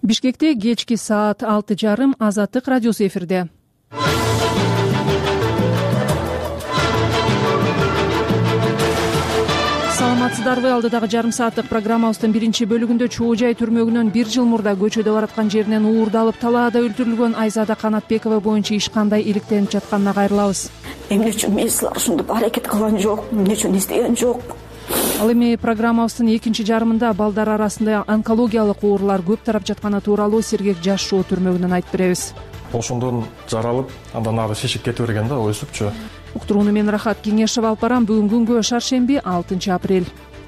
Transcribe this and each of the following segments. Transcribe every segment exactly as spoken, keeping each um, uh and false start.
Бишкекте кечки саат алты жарым Азаттык радиосу эфирде. Саламатсыздарбы? Алдыдагы жарым сааттык программабыздын биринчи бөлүгүндө Чоо Жай түрмөгүнөн бир жыл мурда көчөдө бараткан жеринен уурдалып талаада өлтүрүлгөн Айзада Канатбекова боюнча иш кандай иликтенип жатканына кайрылабыз. Эмне үчүн мен силер ушундай аракет кылган жок, эмне үчүн издеген жок. Ал эми программабыздын экинчи жарымында балдар арасында онкологиялык оорулар көп тарап жатканы тууралуу Сергек жаш Шоо түрмөгүнөн айтып беребиз. Ошондон жаралып, андан ары шешип кете берген да, өсүпчү. Уктурууну мен Рахат Кеңешева алып барам. Бүгүн күнгө шаршемби алтынчы апрель.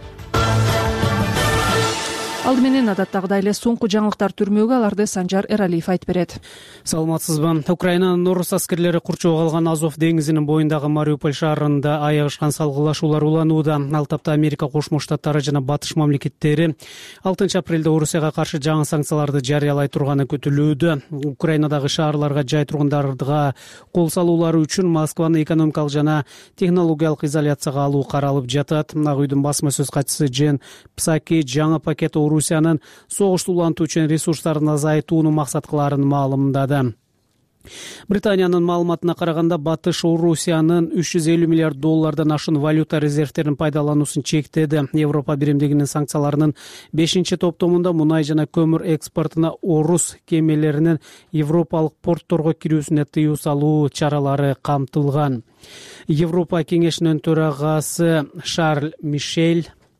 Алды менен адаттагыдай эле соңку жаңылыктар түрмөгү, аларды Санжар Эралиев айтып берет. Саламатсызбы? Украинанын орус аскерлери курчоого алган Азов деңизинин боюндагы Мариуполь шаарында аягышкан салгылашуулар уланууда. Ал тапта Америка Кошмо Штаттары жана Батыш мамлекеттери алтынчы апрелде Орусияга каршы жаңы санкцияларды жарыялай турганы күтүлүүдө. Украинадагы шаарларга жай тургундарга кол салуулары үчүн Москваны экономикалык жана технологиялык изоляцияга алуу каралып жатат. Ак үйдүн басма сөз катчысы Джен Псаки жаңы пакет Орусиянын согушту улантуу үчүн ресурстарын азайтууну максат кылаарын маалымдады. Британиянын маалыматына караганда Батыш Орусиянын үч жүз элүү миллиард доллардан ашуун валюта резервтерин пайдалануусун чектеди. Европа биримдигинин санкцияларынын бешинчи топтомунда мунай жана көмүр экспортуна орус кемелеринин европалык портторго кирүүсүнө тыюу салуу чаралары камтылган. Европа кеңешинин төрагасы Шарль Мишель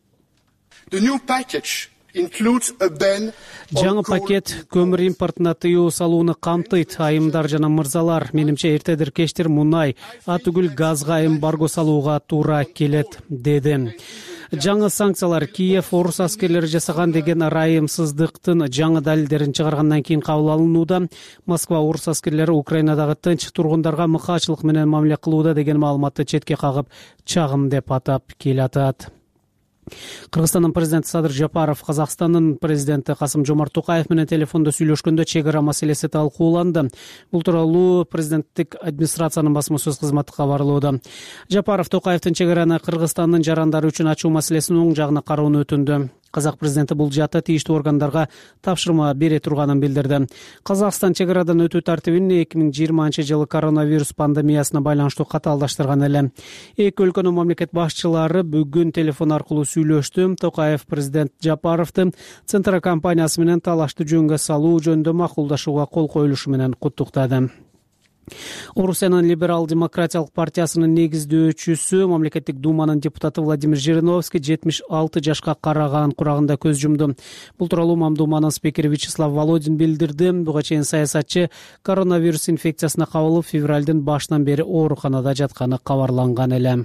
жаңы пакет көмүр импортуна тыюу салууну камтыйт. Айымдар жана мырзалар, менимче эртедир кечтир мунай, а түгүл газга эмбарго салууга туура келет, деди. Жаңы санкциялар Киев орус аскерлери жасаган деген ырайымсыздыктын жаңы далилдерин чыгаргандан кийин кабыл алынууда. Москва орус аскерлери Украинадагы тынч тургундарга мыкаачылык менен мамиле кылууда деген маалыматты четке кагып, чагым деп атап келатат. Кыргызстандын президенти Садыр Жапаров Казакстандын президенти Касым Жомарт Токаев менен телефондо сүйлөшкөндө чек ара маселеси талкууланды. Бул тууралуу президенттик администрациянын басма сөз кызматы кабарлоодо. Жапаров Токаевдин чек араны Кыргызстандын жарандары үчүн ачуу маселесин оң жагына кароону өтүндү. Казак президенти бул жаатта тийиштүү органдарга тапшырма бере турганын билдирди. Казакстан чек арадан өтүү тартибин эки миң жыйырманчы жылы коронавирус пандемиясына байланыштуу катаалдаштырган эле. Эки өлкөнүн мамлекет башчылары бүгүн телефон аркылуу сүйлөштү. Токаев президент Жапаровду Центра компаниясы менен талашты жөнгө салуу жөнүндө макулдашууга кол коюлушу менен куттуктады. Орусиянын либерал-демократиялык партиясынын негиздөөчүсү, мамлекеттик думанын депутаты Владимир Жириновский жетимиш алты жашка караган курагында көз жумду. Бул тууралуу Мамдуманын спикери Вячеслав Володин билдирди. Буга чейин саясатчы коронавирус инфекциясына кабылып, февралдын башынан бери ооруканада жатканы кабарланган эле.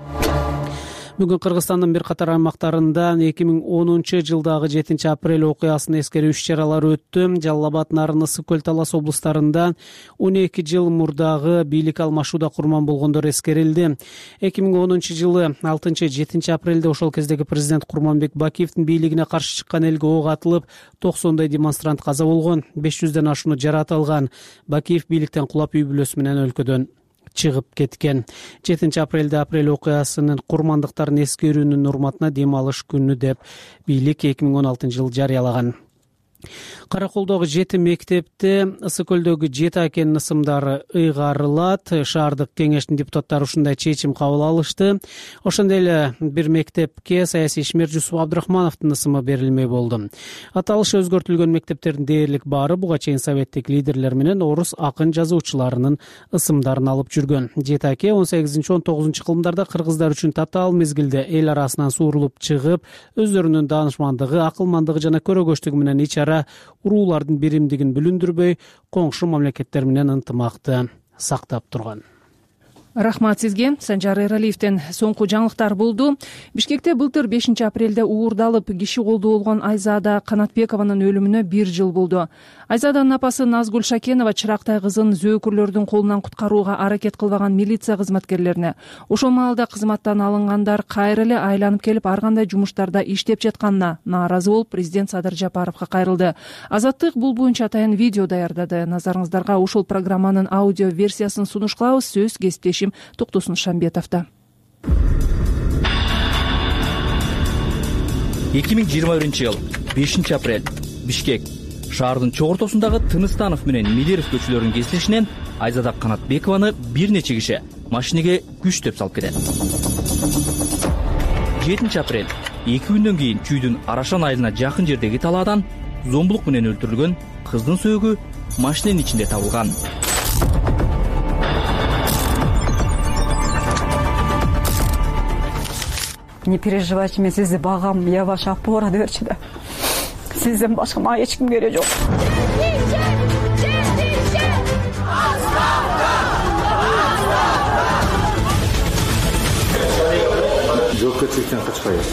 Бүгүн Кыргызстандын бир катар аймактарында эки миң онунчу жылдагы жетинчи апрель окуясын эскерүү иш-чаралары өттү. Жалал Абад, Нарын, Ысык Көл, Талас облустарында он эки жыл мурдагы бийлик алмашууда курман болгондор эскерилди. эки миң онунчу жылы алтынчы жетинчи апрелде ошол кездеги президент Курманбек Бакиевдин бийлигине каршы чыккан элге ок атылып, токсондой демонстрант каза болгон, беш жүздөн ашууну жарат алган. Бакиев бийликтен кулап үй бүлөсү менен өлкөдөн чыгып кеткен. жетинчи апрелде апрель окуясынын курмандыктарын эскерүүнүн урматына дем алыш күнү деп бийлик эки миң он алтынчы жылы жарыялаган. Караколдогу жети мектепте Ысык Көлдөгү жети акенин ысымдары ыйгарылат. Шаардык кеңештин депутаттары ушундай чечим кабыл алышты. Ошондой эле бир мектепке саясий ишмер Жусуп Абдрахмановдун ысымы берилмей болду. Аталышы өзгөртүлгөн мектептердин дээрлик баары буга чейин советтик лидерлер менен орус акын жазуучуларынын ысымдарын алып жүргөн. Жети аке он сегизинчи он тогузунчу кылымдарда кыргыздар үчүн татаал мезгилде эл арасынан суурулуп чыгып, өздөрүнүн даанышмандыгы, акылмандыгы жана көрөгөчтүгү менен ичара уруулардын биримдигин бүлүндүрбөй, коңшу мамлекеттер менен ынтымакты сактап турган. Рахмат сизге. Санжар Эралиевден соңку жаңылыктар болду. Бишкекте былтыр бешинчи апрелде уурдалып киши колдуу болгон Айзада Канатбекованын өлүмүнө бир жыл болду. Айзаданын апасы Назгүл Шакенова чырактай кызын зөөкүрлөрдүн колунан куткарууга аракет кылбаган милиция кызматкерлерине, ошол маалда кызматтан алынгандар кайра эле айланып келип ар кандай жумуштарда иштеп жатканына нааразы болуп, президент Садыр Жапаровго кайрылды. Азаттык бул боюнча атайын видео даярдады. Назарыңыздарга ушул программанын аудио версиясын сунуш кылабыз. Сөз кесиптешим Токтосун Шамбетовдо. эки миң жыйырма биринчи жыл бешинчи апрель Бишкек. Шаардын чок ортосундагы Тыныстанов менен Медеров көчөлөрүнүн кесилишинен Айзада Канатбекованы бир нече киши машинеге күчтөп салып кетет. жетинчи апрель эки күндөн кийин Чүйдүн Арашан айылына жакын жердеги талаадан зомбулук менен өлтүрүлгөн кыздын сөөгү машиненин ичинде табылган. Не переживайте, мен сизди багам, я ваша опора деберчи да. Сизден башка мага эч ким кереги жок. жоопкерчиликтен качпайбыз.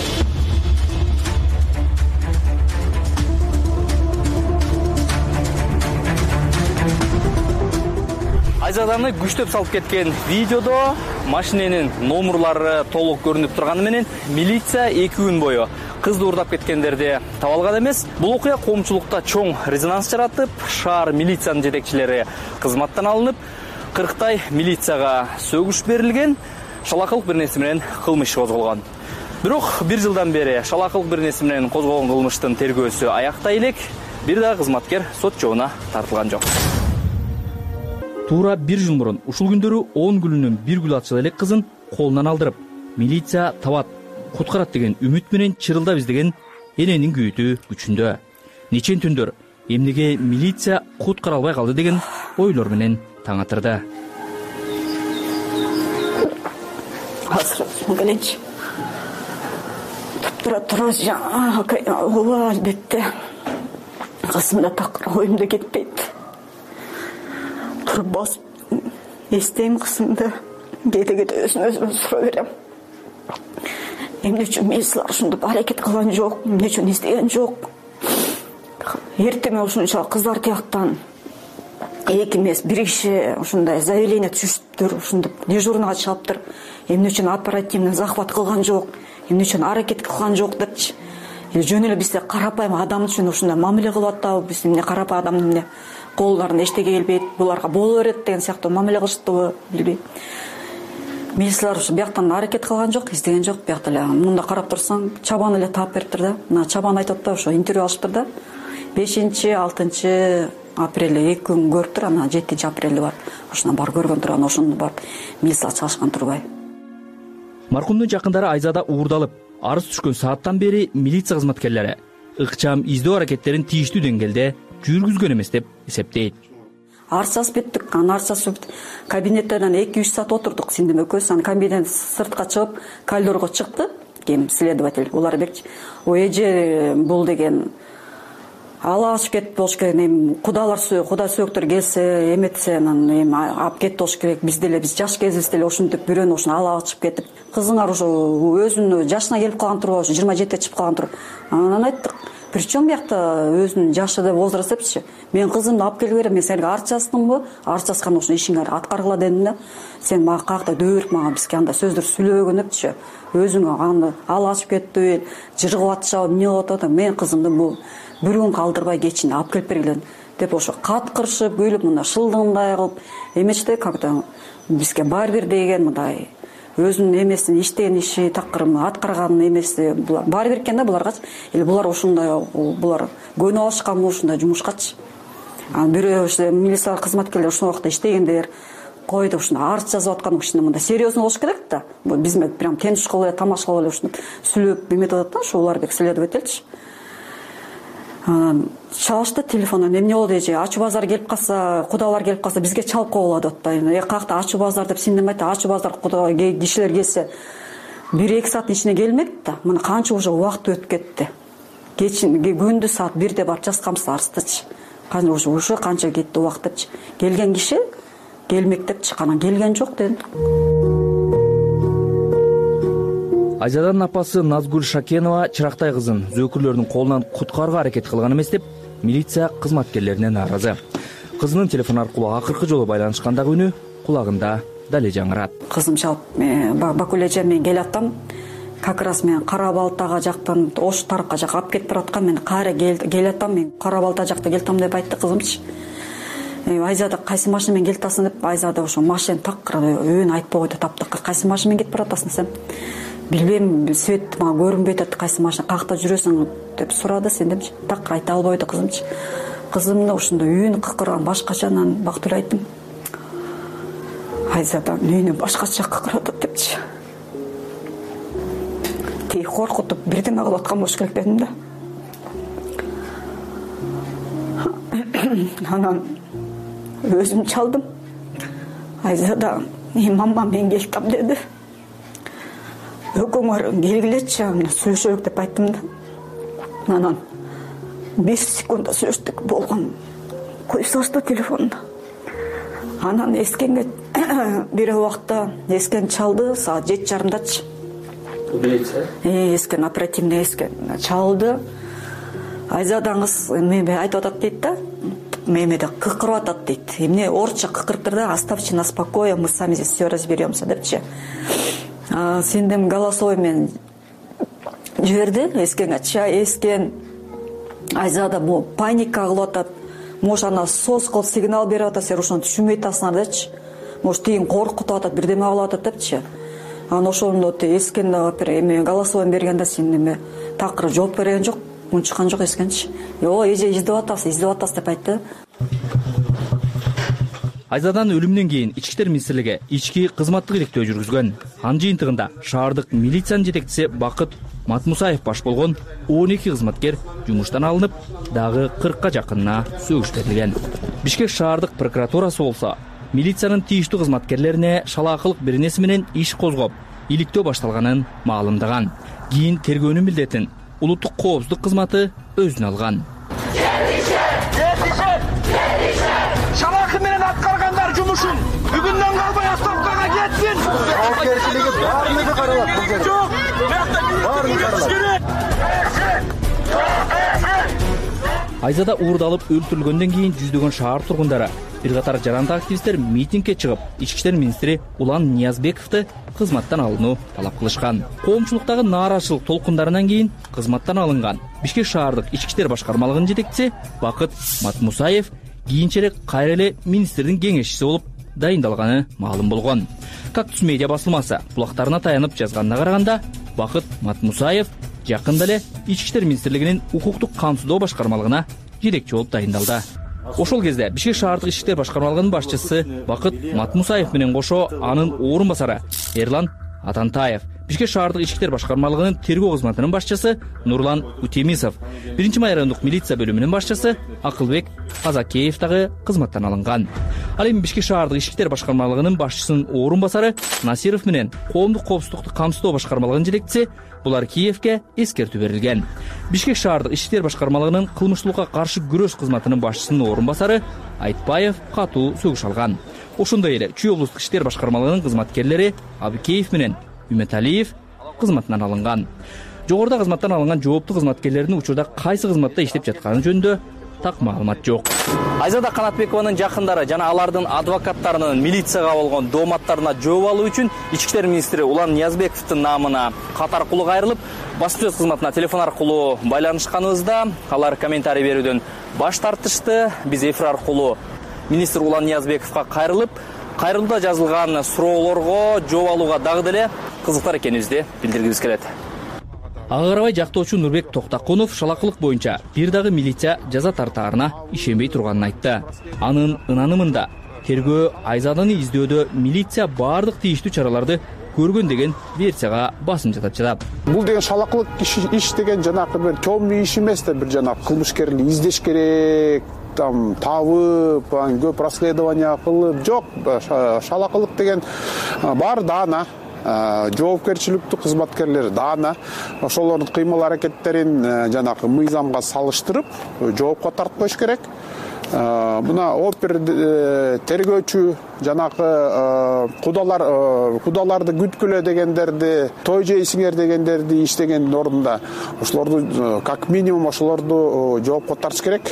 Айзаданы күчтөп салып кеткен видеодо машиненин номерлары толук көрүнүп турганы менен милиция эки күн бою кызды уурдап кеткендерди таба алган эмес. Бул окуя коомчулукта чоң резонанс жаратып, шаар милициянын жетекчилери кызматтан алынып, кырктай милицияга сөгүш берилген, шалакылык бир нерсе менен кылмыш козголгон. Бирок бир жылдан бери шалакылык бир нерсе менен козголгон кылмыштын тергөөсү аяктай элек, бир да кызматкер сот жообуна тартылган жок. Туура бир жыл мурун ушул күндөрү он гүлүнүн бир гүл атчыл элек кызын колунан алдырып, милиция табат, куткарат деген үмүт менен чырылдап издеген эненин күйүтү күчүндө. Нечен түндөр эмнеге милиция куткара албай калды деген ойлор менен таң атырды. Азыр келечи. Тура тура жаңа ооба албетте. Кызымда такыр оюмда кетпейт. Туруп басып эстейм кызымды. Кете-кете өзүм өзүмө суроо берем. Эмне үчүн милициялар ушундай аракет кылган жок, эмне үчүн издеген жок. Эртеме ушунча кыздар тияктан эки эмес бир киши ушундай заявление түшүптүр, ушундай дежурныйга чыгаптыр. Эмне үчүн оперативный захват кылган жок, эмне үчүн аракет кылган жок депчи. Жөн эле бизде карапайым адам үчүн ушундай мамиле кылып атабы, биз эмне карапайым адам эмне колдорунан эчтеке келбейт, буларга боло берет деген сыяктуу мамиле кылыштыбы билбейм. Милициялар ушу бияктан аракет кылган жок, издеген жок. Биякта эле мында карап турсаң, чабан эле таап бериптир да. Мына чабан айтып атты, ошо интервью алыштыр да. бешинчи алтынчы апрелде эки күн көрүптүр, анан жетинчи апрелде бар. Ошондон бар көргөн турган, ошондо бар милиция чыгышкан турбай. Маркумдун жакындары Айзада уурдалып, арыз түшкөн сааттан бери милиция кызматкерлери ыкчам издөө аракеттерин тийиштүү деңгээлде жүргүзгөн эмес деп эсептейт. Арыз жазып кеттик, анан арыз жазып кабинеттен эки үч саат отурдук сиңдим экөөбүз. Анан кабинеттен сыртка чыгып, коридорго чыкты. Ким следователь булар берчи. Ой эже бул деген алаш кетип болуш керек, эми кудалар сүй, куда сүйөктөр келсе, эметсе, анан эми алып кетип болуш керек. Биз деле биз жаш кезибизде эле ушинтип бирөөнү ушуну ала чыгып кетип, кызыңар ушу өзүнүн жашына келип калган турбу, ушу жыйырма жетиге чыгып калган тур. Анан айттык, причем биякта өзүнүн жашы да возраст депчи. Мен кызымды алып келип берем, мен сенге арыз жаздымбы? Арыз жазганда ушуну ишиңди аткаргыла дедим да. Сен мага каякта дөбөрүп мага бизге анда сөздөр сүйлөбөгөн депчи. Өзүң аны ала ачып кетти, жыргып атышабы, эмне кылып атат? Мен кызымды бул бир күн калтырбай кечинде алып келип бергиле деп ошо каткырышып, күйлүп мында шылдыңдай кылып, эмечте как-то бизге барбир деген мындай өзүнүн эмесин иштеген иши такыр аткарган эмеси булар барбир экен да буларгачы. Или булар ушундай булар көнүп алышканбы ушундай жумушкачы. Анан бирөө ошо милиция кызматкерлери ушул убакта иштегендер койду, ушундай арыз жазып аткан ушундай мындай серьезно болуш керек да. Бизме прям тентиш кылып эле, тамаш кылып эле ушуну сүйлөп эметип атат да, ошо Уларбек следовательчи. Анан чалышты телефондон, эмне болду эже, ачуу базар келип калса, кудалар келип калса бизге чалып койгула деп атты. Э каякта ачуу базар деп сиңдим айтты, ачуу базар куда кишилер келсе бир эки сааттын ичинде келмек да. Мына канча уже убакыт өтүп кетти. Кечин күндү саат бирде барып жазганбыз арыздычы. Канча уже ушу канча кетти убакыт депчи. Келген киши келмек депчи, анан келген жок деди. Айзаданын апасы Назгүл Шакенова Чырактай кызын зөөкүрлөрдүн колунан куткарууга аракет кылган эмес деп милиция кызматкерлерине нааразы. Кызынын телефон аркылуу акыркы жолу байланышкандагы үнү кулагында дале жаңырат. Кызым чалып, Бакуль эже мен келатам. Как раз мен Кара Балтага жактан ош тарапка жак алып кетип бараткан, мен кайра келатам, мен Кара Балта жакта келатам деп айтты кызымчы. Айзада кайсы машина менен келатасың деп, Айзада ошо машина такыр өөнү айтпай койду таптыкка. Кайсы машина менен кетип баратасың десем, билбейм, свет мага көрүнбөй атат, кайсы машина какта жүрөсүң деп сурады. Сендемчи так айта албайды кызымчы. Кызымды ушундай үйүн кыкырган башкача, анан Бактыгүл айттым, Айзаданын үйүнө башкача кыкырып атат депчи. Тиги коркутуп бирдеме кылып аткан болуш керек дедим да. Анан өзүм чалдым. Айзада, мамма мен келдим деди. Экөөңөр келгилечи, сүйлөшөлүк деп айттым да. Анан беш секундда сүйлөштүк болгон. Коюп салышты телефонду. Анан эскенге бир убакта эскен чалды, саат жети жарымдачы. Милиция? Э, эскен оперативный эскен чалды. Айзадаңыз меме айтып атат дейт да. Мемеде кыкырып атат дейт. Эмне орусча кыкырыптыр да, оставьте нас в покое, мы сами здесь все разберемся депчи. Сендем голосовой мен жиберди эскенге. Эскен Айзада бу паника кылып атат. Может, ана сос кылып сигнал берип атат, сен ошону түшүнбөй атасыңар дечи. Может, тигин коркутуп атат, бирдеме кылып атат депчи. Анан ошондо эскен эме голосовой бергенде сен эме такыр жооп берген жок, унчуккан жок эскенчи. Йоо, эже издеп атасыз, издеп атасыз деп айтты. Айзаданын өлүмүнөн кийин Ички иштер министрлиги ички кызматтык иликтөө жүргүзгөн. Анын жыйынтыгында шаардык милициянын жетекчиси Бакыт Матмусаев баш болгон он эки кызматкер жумуштан алынып, дагы кыркка жакынына сөгүш берилген. Бишкек шаардык прокуратурасы болсо милициянын тийиштүү кызматкерлерине шалаакылык беренеси менен иш козгоп, иликтөө башталганын маалымдаган. Кийин тергөөнүн милдетин улуттук коопсуздук кызматы өзүнө алган. Шалакы менен аткаргандар жумушун бүгүндөн калбай отставкага кетсин. Жоопкерчилиги баарына каралат. Жок, баарын каралат. Айзада уурдалып өлтүрүлгөндөн кийин жүздөгөн шаар тургундары, бир катар жаранды активисттер митингге чыгып, Ички иштер министри Улан Ниязбековду кызматтан алууну талап кылышкан. Коомчулуктагы нааразычылык толкундарынан кийин кызматтан алынган Бишкек шаардык Ички иштер башкармалыгынын жетекчиси Бакыт Матмусаев кийинчерээк кайра эле министрдин кеңешчиси болуп дайындалганы маалым болгон. Кактус медиа басылмасы булактарына таянып жазганына караганда, Бакыт Матмусаев жакында эле Ички иштер министрлигинин укуктук камсыздоо башкармалыгына жетекчи болуп дайындалды. Ошол кезде Бишкек шаардык Ички иштер башкармалыгынын башчысы Бакыт Матмусаев менен кошо анын орун басары Эрлан Атантаев, Бишкек шаардык Ички иштер башкармалыгынын тергөө кызматынын башчысы Нурлан Утемисов, биринчи май райондук милиция бөлүмүнүн башчысы Акылбек Казакеев дагы кызматтан алынган. Ал эми Бишкек шаардык Ички иштер башкармалыгынын башчысынын орун басары Насиров менен коомдук коопсуздукту камсыздоо башкармалыгынын жетекчиси булар Киевке эскертүү берилген. Бишкек шаардык Ички иштер башкармалыгынын кылмыштуулукка каршы күрөш кызматынын башчысынын орун басары Айтбаев катуу сөгүш алган. Ошондой эле Чүй облустук иштер башкармалыгынын кызматкерлери Абыкеев менен Үмөталиев кызматынан алынган. Жогоруда кызматтан алынган жооптуу кызматкерлердин учурда кайсы кызматта иштеп жатканы жөнүндө так маалымат жок. Айзада Канатбекованын жакындары жана алардын адвокаттарынын милицияга болгон дооматтарына жооп алуу үчүн Ички иштер министри Улан Ниязбековдун наамына кат аркылуу кайрылып, баспасөз кызматына телефон аркылуу байланышканыбызда алар комментарий берүүдөн баш тартышты. Биз эфир аркылуу министр Улан Ниязбековго кайрылып, кайрылууда жазылган суроолорго жооп алууга дагы деле кызыктар экенибизди билдиргибиз келет. Ага карабай жактоочу Нурбек Токтакунов шалакылык боюнча бир дагы милиция жаза тартаарына ишенбей турганын айтты. Анын ынанымында тергөө Айзаданы издөөдө милиция баардык тийиштүү чараларды көргөн деген версияга басым жасап жатат. Бул деген шалакылык иш деген жанакы бир темный иш эмес да, бир жанакы кылмышкерди издеш керек, там табып, көп расследование кылып, жок, шалакылык деген бар даана. Жоопкерчиликтүү кызматкерлер даана, ошолордун кыймыл аракеттерин жанакы мыйзамга салыштырып жоопко тартып коюш керек. Мына опер тергөөчү жанакы кудалар кудаларды күткүлө дегендерди, той жейсиңер дегендерди иштеген ордунда ошолорду как минимум ошолорду жоопко тартыш керек.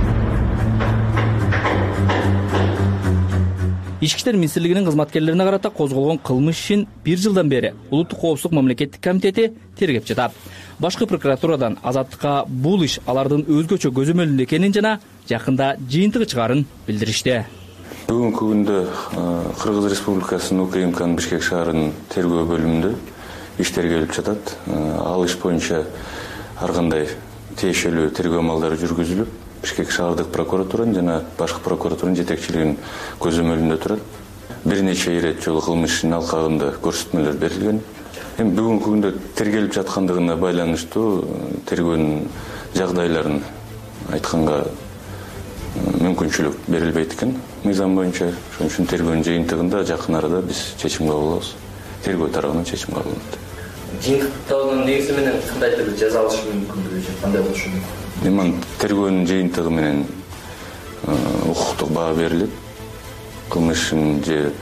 Ички иштер министрлигинин кызматкерлерине карата козголгон кылмыш ишин бир жылдан бери Улуттук коопсуздук мамлекеттик комитети тергеп жатат. Башкы прокуратурадан азаттыкка бул иш алардын өзгөчө көзөмөлүндө экенин жана жакында жыйынтыгы чыгаарын билдиришти. Бүгүнкү күндө Кыргыз Республикасынын УКМКнын Бишкек шаарынын тергөө бөлүмүндө иштер келип жатат. Ал иш боюнча ар кандай тиешелүү тергөө амалдары жүргүзүлүп, Бишкек шаардык прокуратуранын жана башкы прокуратуранын жетекчилигинин көзөмөлүндө турат. Бир нече ирет жолу кылмыш ишинин алкагында көрсөтмөлөр берилген. Эми бүгүнкү күндө тергелип жаткандыгына байланыштуу тергөөнүн жагдайларын айтканга мүмкүнчүлүк берилбейт экен мыйзам боюнча. Ошон үчүн тергөөнүн жыйынтыгында жакын арада биз чечим кабыл алабыз. Тергөө тарабынан чечим кабыл алынат. Жыйынтыктоонун негизи менен кандайдыр жаза алышы мүмкүндүгү же кандай болушу мүмкүн? Эми тергөөнүн жыйынтыгы менен укуктук баа берилет. Кылмыштын же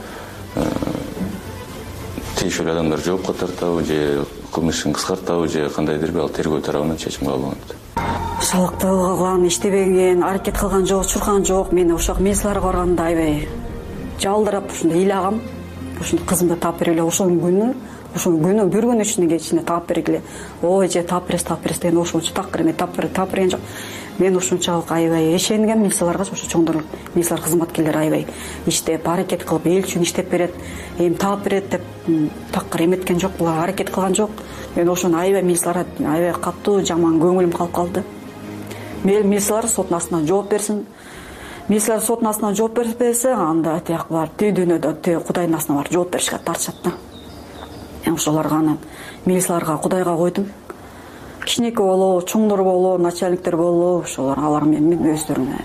тиешелүү адамдар жоопко тартабы же кылмыштын кыскартабы же кандайдыр бир ал тергөө тарабынан чечим кабыл алынат. Шалыкталган, иштебеген, аракет кылган жок, чуркан жок. Мен ошол милицияларга барганда аябай жалдырап ушундай ыйлагам. Ушуну кызымды таап бергиле, ошол күнү, ошол күнү бир күн ичинде кечинде таап бергиле. Ой, же таап берес, таап берес деген ошончо такыр эме таап бере, таап берген жок. Мен ушунчалык аябай ишенгем милицияларга, ошо чоңдор милициялар кызматкерлери аябай иштеп, аракет кылып, эл үчүн иштеп берет, эми таап берет деп такыр эметкен жок, булар аракет кылган жок. Мен ошону аябай милицияларга аябай катуу жаман көңүлүм калып калды. Милициялар соттун астынан жооп берсин. Милициялар соттун астынан жооп бербесе, анда тияк бар, түү дүйнөдө түү Кудайдын астынан бар жооп беришке тартышат да. Мен ошолорго анан милицияларга Кудайга койдум. Кичинекей болобу, чоңдор болобу, начальниктер болобу, ошолор алар менин өздөрүнө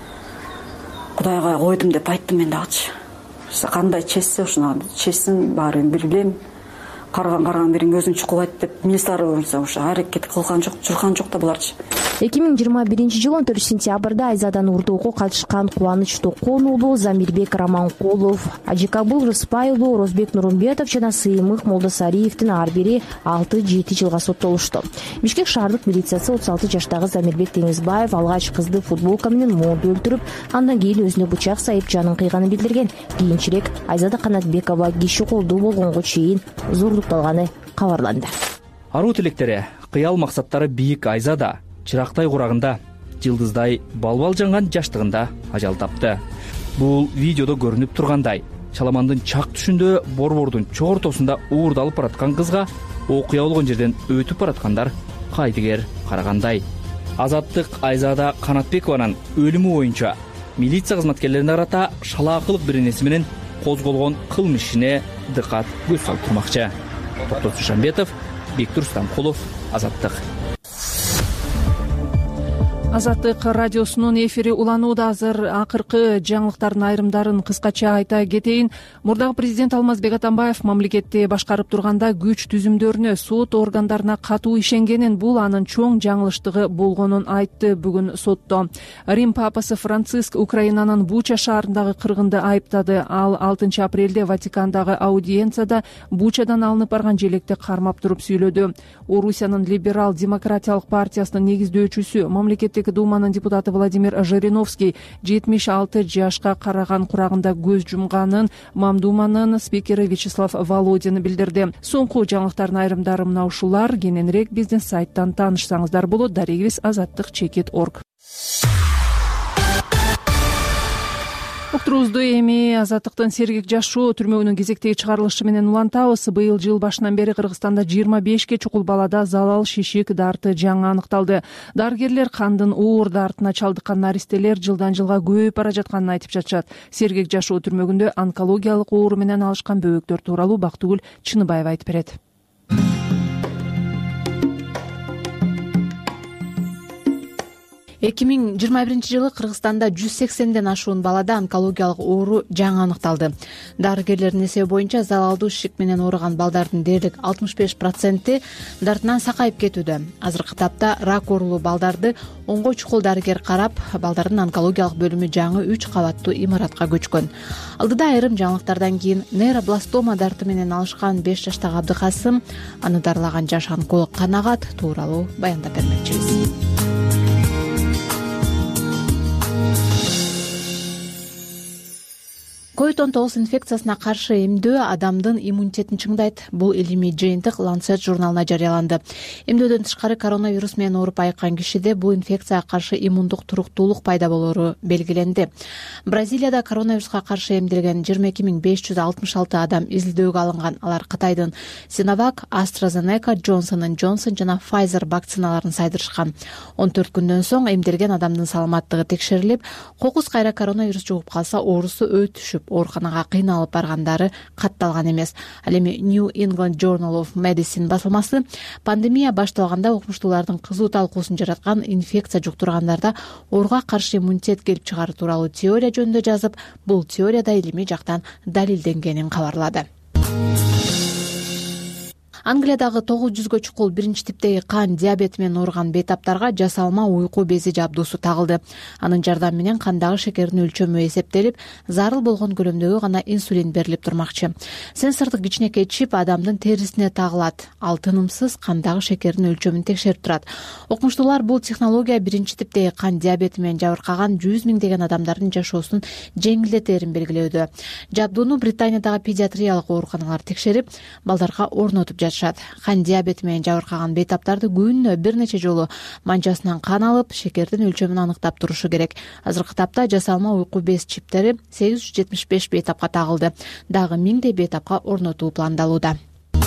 Кудайга койдум деп айттым мен дагычы. Кандай чечсе ушуну чечсин, баарын бир билем. Карган карган бирин көзүн чукулайт деп милициялар болсо ошо аракет кылган жок, чуркан жок да буларчы. эки миң жыйырма биринчи жылы он төртүнчү сентябрда Айзадан урдоого катышкан Кубаныч Токон уулу, Замирбек Раманкулов, Ажикабыл Рыспай уулу, Розбек Нурумбетов жана Сыймык Молдосариевдин ар бири алты жети жылга соттолушту. Бишкек шаардык милициясы отуз алты жаштагы Замирбек Теңизбаев алгач кызды футболка менен моонду өлтүрүп, андан кийин өзүнө бычак сайып жанын кыйганын билдирген. Кийинчерээк Айзада Канатбекова киши колдуу болгонго чейин зорлукталганы кабарланды. Аруу тилектери, кыял максаттары бийик Айзада чырактай курагында жылдыздай балбал жанган жаштыгында ажал тапты. Бул видеодо көрүнүп тургандай, Чаламандын чак түшүндө борбордун чор ортосунда уурдалып бараткан кызга окуя болгон жерден өтүп бараткандар кайдыгер карагандай. Азаттык Айзада Канатбекованын өлүмү боюнча милиция кызматкерлерине карата шалаакылык бир нерсе менен козголгон кылмыш ишине дыкат көз салып турмакчы. Токтос Душанбетов, Бектур Стамкулов, Азаттык. Азаттык радиосунун эфири уланууда. Азыр акыркы жаңылыктардын айрымдарын кыскача айта кетейин. Мурдагы президент Алмазбек Атамбаев мамлекетти башкарып турганда күч түзүмдөрүнө, сот органдарына катуу ишенгенин, бул анын чоң жаңылыштыгы болгонун айтты бүгүн сотто. Рим папасы Франциск Украинанын Буча шаарындагы кыргынды айыптады. Ал алтынчы апрелде Ватикандагы аудиенцияда Бучадан алынып барган желекти кармап туруп сүйлөдү. Орусиянын либерал демократиялык партиясынын негиздөөчүсү, мамлекеттик Думанын депутаты Владимир Жириновский жетимиш алты жашка караган курагында көз жумганын Мамдуманын спикери Вячеслав Володин билдирди. Соңку жаңылыктардын айрымдары мына ушулар. Кененирээк биздин сайттан таанышсаңыздар болот. Дарегибиз азаттык чекит точка орг. Уктуруубузду эми Азаттыктын сергек жашоо түрмөгүнүн кезектеги чыгарылышы менен улантабыз. Быйыл жыл башынан бери Кыргызстанда жыйырма бешке чукул балада залал шишик дарты жаңы аныкталды. Дарыгерлер кандын оор дартына чалдыккан наристелер жылдан жылга көбөйүп бара жатканын айтып жатышат. Сергек жашоо түрмөгүндө онкологиялык оору менен алышкан бөбөктөр тууралуу Бактыгүл Чыныбаева айтып берет. эки миң жыйырма биринчи жылы Кыргызстанда жүз сексенден ашуун балада онкологиялык оору жаңы аныкталды. Дарыгерлердин эсеби боюнча залалдуу шишик менен ооруган балдардын дээрлик алтымыш беш проценти дартынан сакайып кетүүдө. Азыркы тапта рак оорулуу балдарды онго чукул дарыгер карап, балдардын онкологиялык бөлүмү жаңы үч кабаттуу имаратка көчкөн. Алдыда айрым жаңылыктардан кийин нейробластома дарты менен алышкан беш жаштагы Абдыкасым, аны дарылаган жаш онколог Канагат тууралуу баяндап бермекчибиз. Кой ковид он тогуз инфекциясына каршы эмдөө адамдын иммунитетин чыңдайт. Бул илимий жыйынтык Lancet журналына жарыяланды. Эмдөөдөн тышкары коронавирус менен ооруп айыккан кишиде бул инфекцияга каршы иммундук туруктуулук пайда болору белгиленди. Бразилияда коронавируска каршы эмдилген жыйырма эки миң беш жүз алтымыш алты адам изилдөөгө алынган. Алар Кытайдын Sinovac, AstraZeneca, Johnson энд Johnson жана Pfizer вакциналарын сайдырышкан. он төрт күндөн соң эмдилген адамдын саламаттыгы текшерилип, кокус кайра коронавирус жугуп калса оорусу өтүшүп, ооруканага кыйналып баргандары катталган эмес. Ал эми New England Journal of Medicine басылмасы пандемия башталганда окумуштуулардын кызуу талкуусун жараткан инфекция жуктургандарда ооруга каршы иммунитет келип чыгары тууралуу теория жөнүндө жазып, бул теорияда илимий жактан далилденгенин кабарлады. Англиядагы тогуз жүзгө чукул биринчи типтеги кан диабети менен ооруган бейтаптарга жасалма уйку бези жабдуусу тагылды. Анын жардамы менен кандагы шекердин өлчөмү эсептелип, зарыл болгон көлөмдөгү гана инсулин берилип турмакчы. Сенсордук кичинекей чип адамдын терисине тагылат. Ал тынымсыз кандагы шекердин өлчөмүн текшерип турат. Окумуштуулар бул технология биринчи типтеги кан диабети менен жабыркаган жүз миңдеген адамдардын жашоосун жеңилдетерин белгилөөдө. Жабдууну Британиядагы педиатриялык ооруканалар текшерип, балдарга орнотуп жатышат. Кан диабети менен жабыркаган бейтаптарды күнүнө бир нече жолу манжасынан кан алып, шекердин өлчөмүн аныктап турушу керек. Азыркы тапта жасалма уйку без чиптери сегиз жүз жетимиш беш бейтапка тагылды. Дагы миңдей бейтапка орнотуу пландалууда.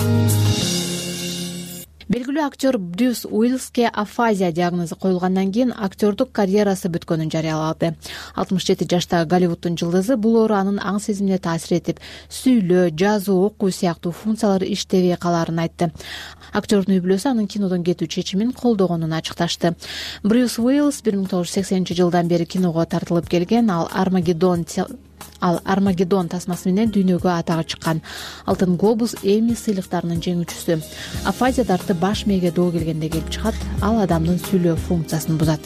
Белгилүү актер Брюс Уиллиске афазия диагнозу коюлгандан кийин актердук карьерасы бүткөнүн жарыялады. алтымыш жети жаштагы Голливуддун жылдызы бул оору анын аң сезимине таасир этип, сүйлөө, жазуу, окуу сыяктуу функциялары иштебей калаарын айтты. Актердун үй бүлөсү анын кинодон кетүү чечимин колдогонун ачыкташты. Брюс Уиллис бир миң тогуз жүз сексенинчи жылдан бери киного тартылып келген, ал Армагеддон Ал Армагеддон тасмасы менен дүйнөгө атагы чыккан. Алтын глобус, Эми сыйлыктарынын жеңүүчүсү. Афазия дарты баш мээге доо келгенде келип чыгат. Ал адамдын сүйлөө функциясын бузат.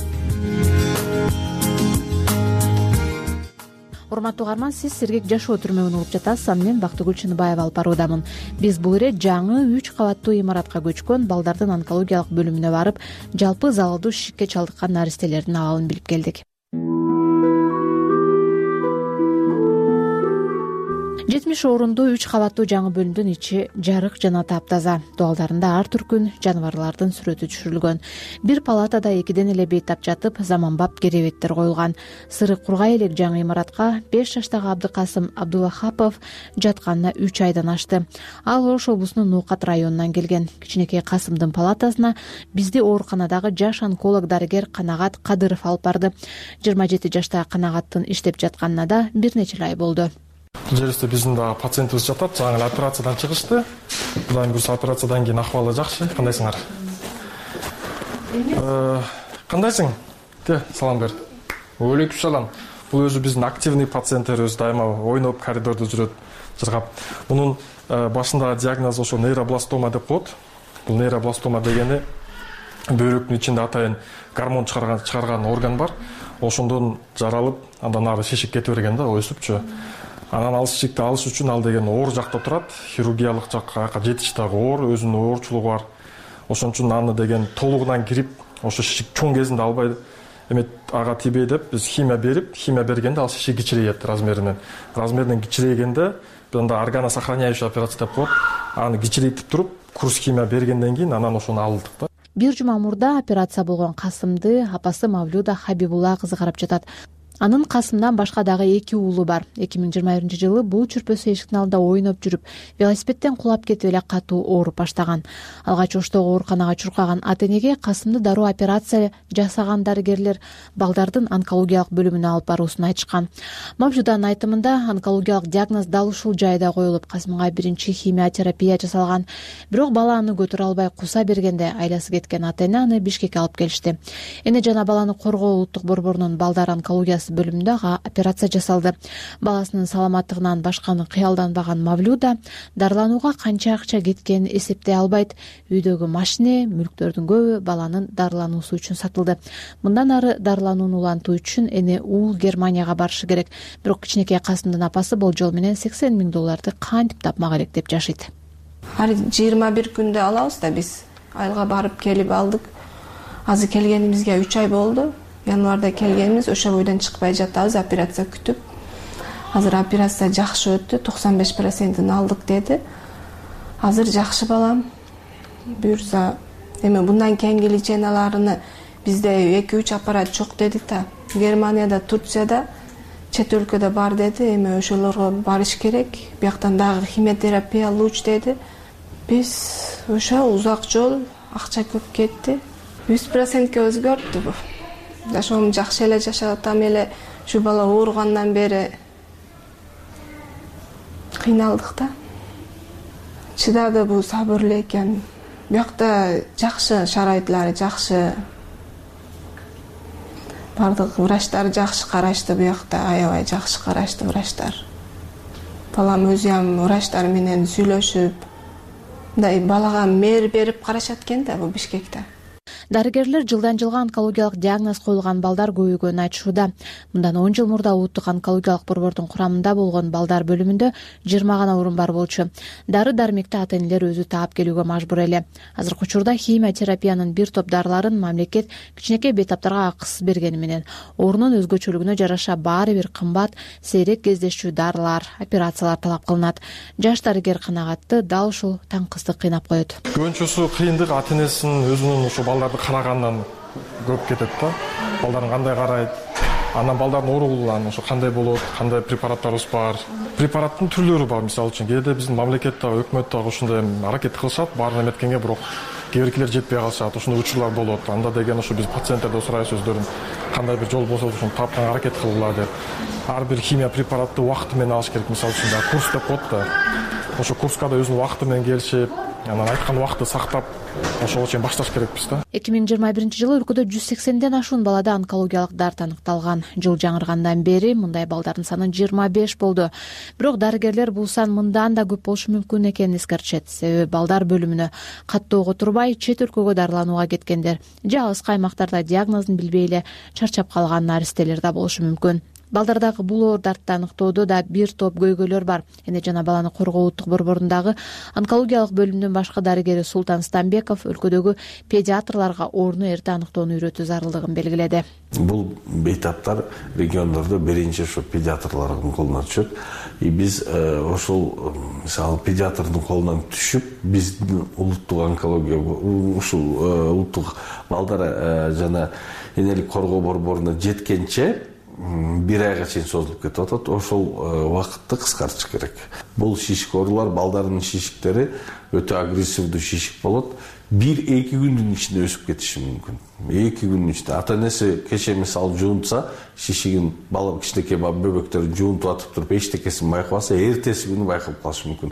Урматтуу угарман, сиз сергек жашоо түрмөгүн угуп жатасыз. Мен Бактыгүл Чыныбаева алып баруудамын. Биз бул ире жаңы үч кабаттуу имаратка көчкөн балдардын онкологиялык бөлүмүнө барып, жалпы залалдуу шишикке чалдыккан наристелердин абалын билип келдик. жетимиш орунду үч кабаттуу жаңы бөлүмдүн ичи жарык жана таптаза. Дуалдарында ар түркүн жаныбарлардын сүрөтү түшүрүлгөн. Бир палатада экиден эле бейтап жатып, заманбап керебеттер коюлган. Сыры кургай элек жаңы имаратка беш жаштагы Абдыкасым Абдулахапов жатканына үч айдан ашты. Ал Ош облусунун Нукат районунан келген. Кичинекей Касымдын палатасына бизди ооруканадагы жаш онколог дарыгер Канагат Кадыров алып барды. жыйырма жети жаштагы Канагаттын иштеп жатканына да бир нече ай болду. Бул жерде биздин да пациентибиз жатат, жаңы операциядан чыгышты. Кудайым буйрса операциядан кийин акыбалы жакшы. Кандайсыңар? Э, кандайсың? Те, салам бер. Алейкум салам. Бул өзү биздин активный пациенттерибиз, дайыма ойноп коридордо жүрөт, жыргап. Мунун башындагы диагнозу ошо нейробластома деп коет. Бул нейробластома дегени бөйрөктүн ичинде атайын гормон чыгарган чыгарган орган бар. Ошондон жаралып, андан ары шишип кете берген да, өсүпчү. Анан ал шишикти алыш үчүн ал деген оор жакта турат, хирургиялык жакка жетиш дагы оор, өзүнүн оорчулугу бар. Ошон үчүн аны деген толугунан кирип, ошо шишик чоң кезинде албай эмет ага тийбей деп биз химия берип, химия бергенде ал шишик кичирейет размеринен. Размеринен кичирейгенде бунда органосохраняющий операция деп коет. Аны кичирейтип туруп, курс химия бергенден кийин анан ошону алдык да. Бир жума мурда операция болгон Касымды апасы Мавлюда Хабибулла кызы карап жатат. Анын Касымдан башка дагы эки уулу бар. эки миң жыйырма биринчи жылы бул чүрпөсү эшиктин алдында ойноп жүрүп, велосипедден кулап кетип эле катуу ооруп баштаган. Алгач Оштогу ооруканага чуркаган ата-энеге Касымды дароо операция жасаган дарыгерлер балдардын онкологиялык бөлүмүнө алып баруусун айтышкан. Мавжуданын айтымында онкологиялык диагноз дал ушул жайда коюлуп, Касымга биринчи химиотерапия жасалган. Бирок бала аны көтөрө албай куса бергенде айласы кеткен ата-эне аны Бишкекке алып келишти. Эне жана баланы коргоо улуттук борборунун балдар онкологиясы бөлүмүндө операция жасалды. Баласынын саламаттыгынан башканы кыялданбаган Мавлюда дарыланууга канча акча кеткенин эсептей албайт. Үйдөгү машине, мүлктөрдүн көбү баланын дарылануусу үчүн сатылды. Мындан ары дарыланууну улантуу үчүн эне уул Германияга барышы керек. Бирок кичинекей Касымдын апасы болжол менен сексен миң долларды кантип тапмак элек деп жашайт. Ар жыйырма бир күндө алабыз да биз. Айылга барып келип алдык. Азыр келгенимизге үч ай болду. Январда келгенбиз, ошол бойдон чыкпай жатабыз, операция күтүп. азыр операция жакшы өттү, токсон беш процентин алдык деди. Азыр жакшы балам. Буюрса, эми мындан кийинки леченияларыны бизде эки үч аппарат жок дедик да. Германияда, Турцияда, чет өлкөдө бар деди. Эми ошолорго барыш керек. Бияктан дагы химиотерапия луч деди. Биз ошо узак жол, акча көп кетти. жүз процентке өзгөрттү бу. Жашоом жакшы эле жашап атам эле. Ушу бала ооругандан бери кыйналдык да. Чыдады, бул сабырлуу экен. Биякта жакшы шарайытлары, жакшы. Бардык врачтар жакшы карашты, биякта аябай жакшы карашты врачтар. Балам өзү ham врачтар менен сүйлөшүп, мындай балага мээр берип карашат экен да бул Бишкекте. Дарыгерлер жылдан жылга онкологиялык диагноз коюлган балдар көбөйгөнүн айтышууда. Мындан он жыл мурда улуттук онкологиялык борбордун курамында болгон балдар бөлүмүндө жыйырма гана орун бар болчу. Дары дармекти ата энелер өзү таап келүүгө мажбур эле. Азыркы учурда химиотерапиянын бир топ дарыларын мамлекет кичинекей бейтаптарга акысыз бергени менен орунун өзгөчөлүгүнө жараша баары бир кымбат, сейрек кездешчү дарылар, операциялар талап кылынат. Жаш дарыгер канагатты дал ушул таңкыстык кыйнап коет. Көбүнчөсү кыйындык ата энесинин өзүнүн ушу балдарды карагандан көп кетет да. Балдарын кандай карайт, анан балдардын оорулугунан ошо кандай болот, кандай препараттарыбыз бар. Препараттын түрлөрү бар. Мисалы үчүн кээде биздин мамлекетте, өкмөттө ушундай аракет кылышат, баарын эметкенге, бирок кээ биркилер жетпей калышат. Ушундай учурлар болот. Анда деген ошо биз пациенттерден сурайбыз өздөрүн кандай бир жол болсо ушуну таптан аракет кылгыла деп. Ар бир химия препаратты убакыты менен алыш керек. Мисалы үчүн курс деп коет да. Ошо курска да өзүнүн убакыты менен келишип, анан айткан убакытты сактап, ошого чейин башташ керекпиз да. эки миң жыйырма биринчи жылы өлкөдө жүз сексенден ашуун балада онкологиялык дарт аныкталган. Жыл жаңыргандан бери мындай балдардын саны жыйырма беш болду. Бирок дарыгерлер бул сан мындан да көп болушу мүмкүн экенин эскертишет. Себеби балдар бөлүмүнө каттоого турбай чет өлкөгө дарыланууга кеткендер же алыскы аймактарда диагнозун билбей эле чарчап калган наристелер да болушу мүмкүн. Балдардагы бул оор дартты аныктоодо да бир топ көйгөйлөр бар. Эне жана баланы коргоо улуттук борборундагы онкологиялык бөлүмүнүн башкы дарыгери Султан Стамбеков өлкөдөгү педиатрларга орну эрте аныктоону үйрөтүү зарылдыгын белгиледи. Бул бейтаптар региондордо биринчи ошо педиатрлардын колуна түшөт. И биз ошол мисалы педиатрдын колунан түшүп, биздин улуттук онкология ушул улуттук балдар жана энелик коргоо борборуна жеткенче бир айга чейин созулуп кетип атат. Ошол убакытты кыскартыш керек. Бул шишик оорулар, балдардын шишиктери өтө агрессивдүү шишик болот. бир-эки күндүн ичинде өсүп кетиши мүмкүн. эки күндүн ичинде ата энеси кече мисалы жуунтса, шишигин бала кичинекей бөбөктөр жуунтуп атып туруп эчтекесин байкабаса, эртеси күнү байкап калышы мүмкүн.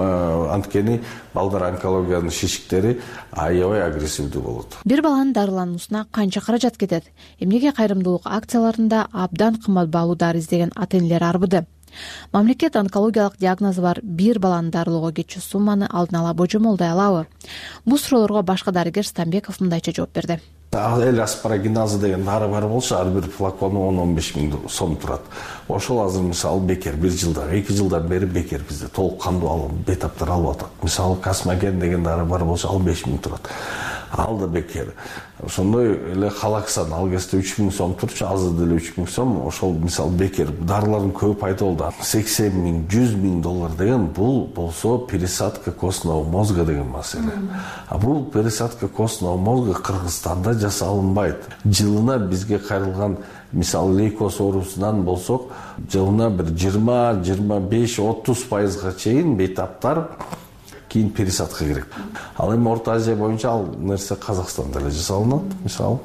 Анткени балдар онкологиянын шишиктери аябай агрессивдүү болот. Бир баланын дарылануусуна канча каражат кетет? Эмнеге кайрымдуулук акцияларында абдан кымбат баалуу дары издеген ата энелер арбыды? Мамлекет онкологиялык диагнозу бар бир баланы дарылоого кетчү сумманы алдын ала божомолдой алабы? Бул суроолорго башкы дарыгер Стамбеков мындайча жооп берди. Эл аспарагиназа деген дары бар болчу, ар бир флакону он он беш миң сом турат. Ошол азыр мисалы бекер бир жылда, эки жылдан бери бекер бизде толук кандуу алып, бейтаптар алып атат. Мисалы Касмоген деген дары бар болчу, ал беш миң турат. Ал да бекер. Ошондой эле Халаксан ал кезде үч миң сом турчу, азыр деле үч миң сом. Ошол мисалы бекер. Дарылардын көп пайда болду. сексен миң, жүз миң доллар деген бул болсо пересадка костного мозга деген маселе. А бул пересадка костного мозга Кыргызстанда жасалынбайт. Жылына бизге кайрылган мисалы лейкоз оорусунан болсок, жылына бир жыйырма, жыйырма беш, отуз пайызга чейин бейтаптар кийин пересадка керек. Ал эми Орто Азия боюнча ал нерсе Казакстанда эле жасалынат, мисалы.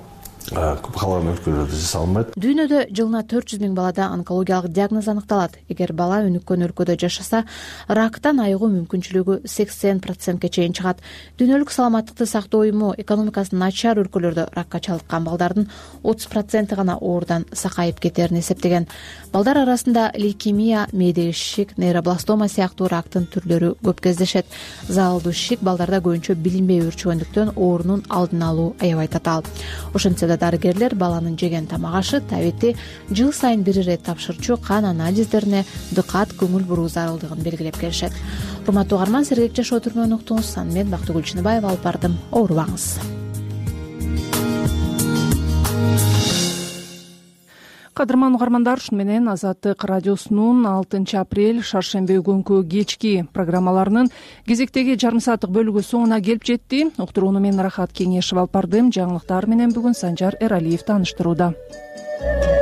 Калган өлкөлөрдө жасалынбайт. Дүйнөдө жылына төрт жүз миң балада онкологиялык диагноз аныкталат. Эгер бала өнүккөн өлкөдө жашаса, рактан айыгуу мүмкүнчүлүгү сексен процентке чейин чыгат. Дүйнөлүк саламаттыкты сактоо уюму экономикасы начар өлкөлөрдө ракка чалдыккан балдардын отуз проценти гана оорудан сакайып кетерин эсептеген. Балдар арасында лейкемия, мээдеги шишик, нейробластома сыяктуу рактын түрлөрү көп кездешет. Залалдуу шишик балдарда көбүнчө билинбей өөрчүгөндүктөн оорунун алдын алуу аябай татаал. Ошентсе да дарыгерлер баланын жеген тамак ашы, табити жыл сайын бир ирет тапшырчу кан анализдерине дыкат көңүл буруу зарылдыгын белгилеп келишет. Урматтуу угарман, Сергек жашоо түрмөн уктуңуз. Мен Бактыгүл Чыныбаева алып бардым. Оорубаңыз. кадырман угармандар, ушуну менен Азаттык радиосунун алтынчы апрель шаршемби күнкү кечки программаларынын кезектеги жарым сааттык бөлүгү соңуна келип жетти. Уктурууну мен Рахат Кеңешев алып бардым. Жаңылыктар менен бүгүн Санжар Эралиев тааныштырууда.